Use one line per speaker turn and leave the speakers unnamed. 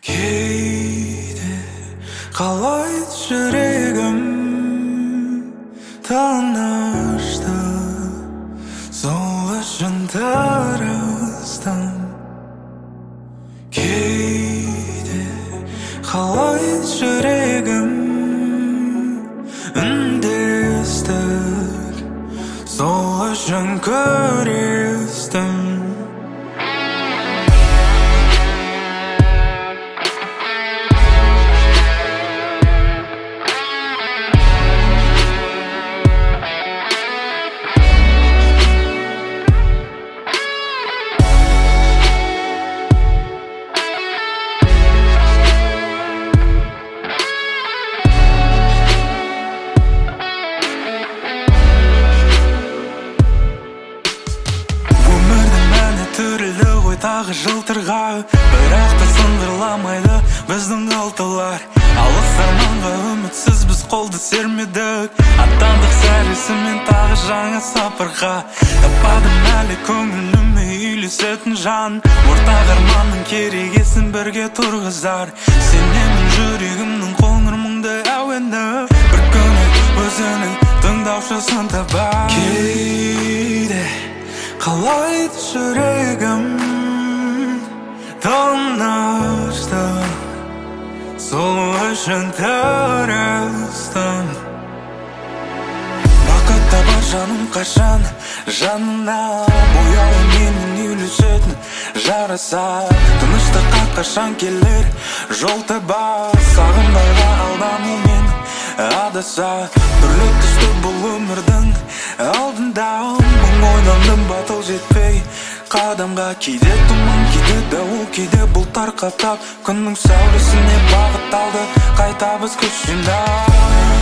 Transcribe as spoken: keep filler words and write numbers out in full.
Кейде қалай жүрегім танышты, сол үшін тырыстым. Кейде қалай жүрегім үндестік, сол үшін күрестім.
Тағы жылтырға, бірақ та сындырламайды біздің алтылар. Алыс арманға үмітсіз біз қолды сермедік, аттандық сәресімен тағы жаңа сапарға. Таппадым әлі көңіліме үйлесетін жан, ортақ арманның керегесін бірге тұрғызар. Сенемін жүрегімнің қоңыр мұңды әуені, бір күні өзінің тыңдаушысын табар.
Кейде қалайды жүрегім танышты, сол үшін тырыстым.
Бақыт табар жаным қашан жанына, бояуы менің үйлесетін жараса. Тыныштыққа қашан келер жол табар, сағымдарға алданумен адаса. Түрлі түсті бұл өмірдің алдында, мың ойландым батыл жетпей қадамға. Кейде тұман, кейде дауыл, кейде бұлттар қаптап, күннің сәулесіне бағыт алды, қайта біз күш жинап.